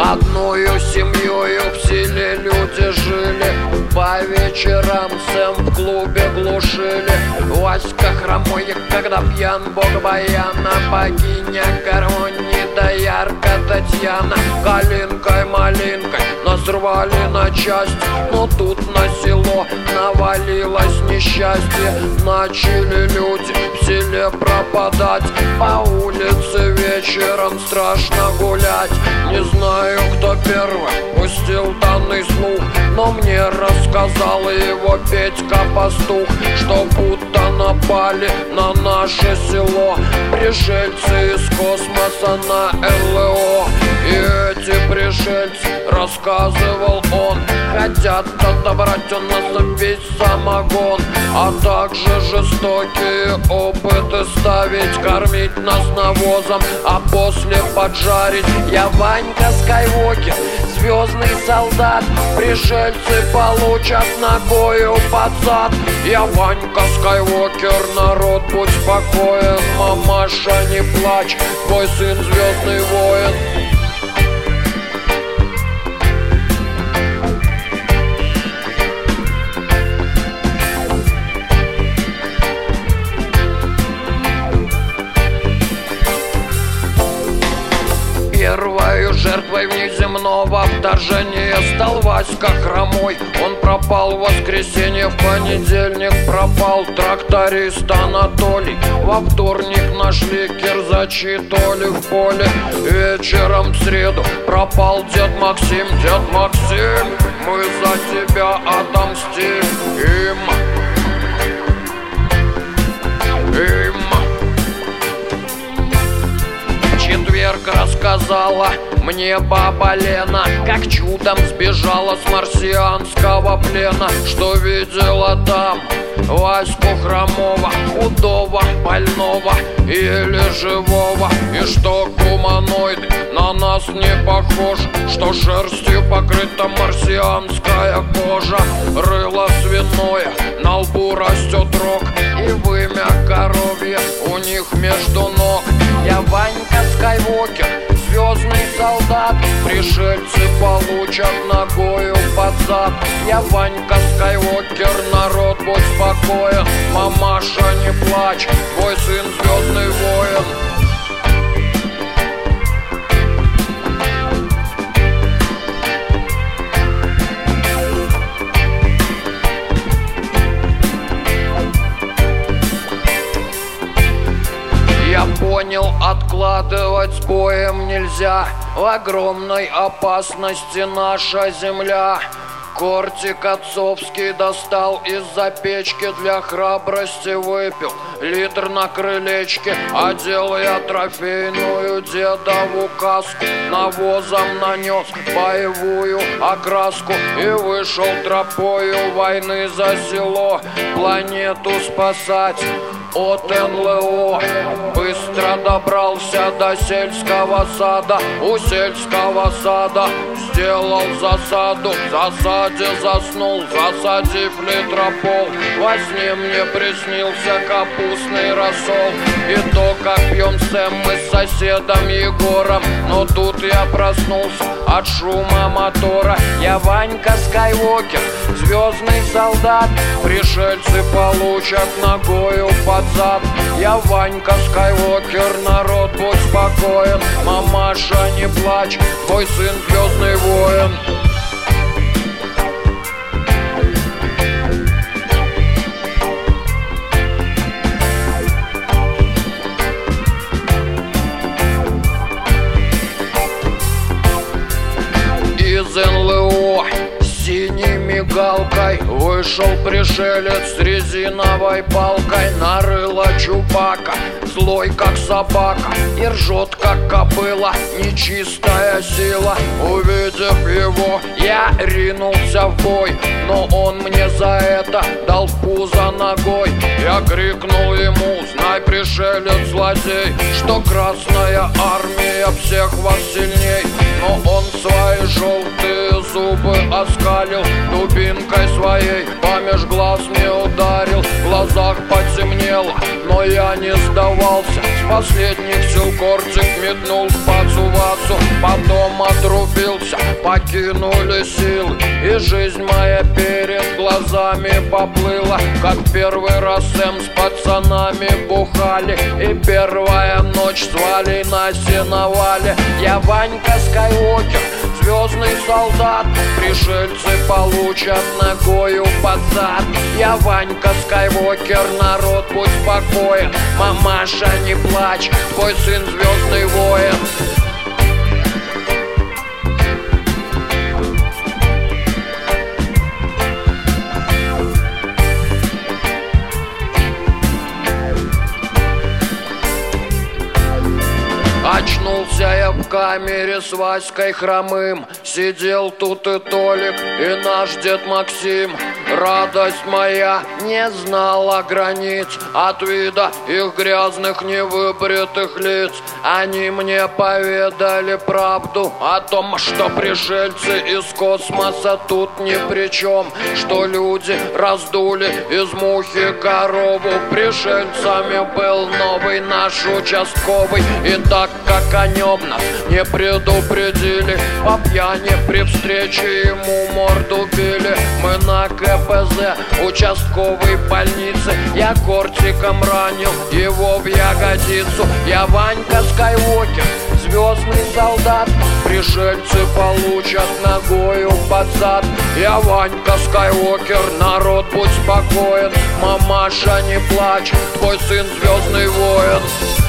Одною семьёю в селе люди жили, по вечерам Сэм в клубе глушили. Васька хромой, когда пьян, бог баяна, богиня гармонии, да ярко Татьяна. Калинкой-малинкой нас рвали на части, но тут на село навалилось несчастье. Начали люди в селе пропадать, по улице вечером страшно гулять. Не знаю, кто первый пустил данный слух, но мне рассказал его Петька-пастух, что будто напали на наше село пришельцы из космоса на НЛО. И эти пришельцы, рассказывал он, хотят отобрать у нас весь самогон, а также жестокие опыты ставить, кормить нас навозом, а после поджарить. Я Ванька Скайуокер, звездный солдат, пришельцы получат ногою под зад. Я Ванька Скайуокер, народ, будь спокоен, мамаша, не плачь, твой сын звездный воин. Первой жертвой внеземного вторжения стал Васька хромой. Он пропал в воскресенье, в понедельник пропал тракторист Анатолий. Во вторник нашли кирзачи толи в поле. Вечером в среду пропал дед Максим. Дед Максим, мы за тебя отомстим им. Четверг рассказала мне баба Лена, как чудом сбежала с марсианского плена, что видела там Ваську хромого, худого, больного, еле живого, и что гуманоид на нас не похож, что шерстью покрыта марсианская кожа, рыло свиное, на лбу растет рог, и вымя коровье у них между ног. Я Ванька Скайуокер, звездный солдат, пришельцы получат ногою под зад. Я Ванька Скайуокер, народ, будь спокоен, мамаша, не плачь, твой сын звездный воин. Я понял, откладывать с боем нельзя, в огромной опасности наша земля. Кортик отцовский достал из-за печки, для храбрости выпил литр на крылечке. Одел я трофейную дедову каску, навозом нанес боевую окраску и вышел тропою войны за село, планету спасать от НЛО. Быстро добрался до сельского сада, у сельского сада сделал засаду, в засаде заснул, засадив литропол. Во сне мне приснился капустный рассол, и то, как пьем Сэм мы с соседом Егором. Но тут я проснулся от шума мотора. Я Ванька Скайуокер, звездный солдат, пришельцы получат ногою под зад. Я Ванька Скайуокер, народ, будь спокоен, мамаша, не плачь, твой сын звездный воин. Из НЛО синей мигалкой вышел пришелец с резиновой палкой. Нарыло Чубака, злой как собака, и ржет как кобыла нечистая сила. Увидев его, я ринулся в бой, но он мне за это дал в пузо ногой. Я крикнул ему: знай, пришелец злодей, что Красная Армия всех вас сильней. Но он свои желтые зубы зубы оскалил, дубинкой своей помеж глаз не ударил. В глазах потемнело, но я не сдавался. С последних сил кортик метнул в пацу-вацу, потом отрубился, покинули силы, и жизнь моя перед глазами поплыла. Как первый раз Сэм с пацанами бухали, и первая ночь с Валей на сеновале. Я Ванька Скайуокер, звездный солдат, пришельцы получат ногою под зад. Я Ванька Скайуокер, народ будь спокоен, мамаша не плачь, твой сын звездный воин. Очнулся я в камере с Васькой Хромым. Сидел тут и Толик, и наш дед Максим. Радость моя не знала границ от вида их грязных невыбритых лиц. Они мне поведали правду о том, что пришельцы из космоса тут ни при чем, что люди раздули из мухи корову. Пришельцами был новый наш участковый, и так как о нем нас не предупредили, по пьяни при встрече ему морду били. Мы на КПЗ участковой больницы, я кортиком ранил его в ягодицу. Я Ванька Скайуокер, звездный солдат, пришельцы получат ногою под зад. Я Ванька Скайуокер, народ будь спокоен, мамаша не плачь, твой сын звездный воин.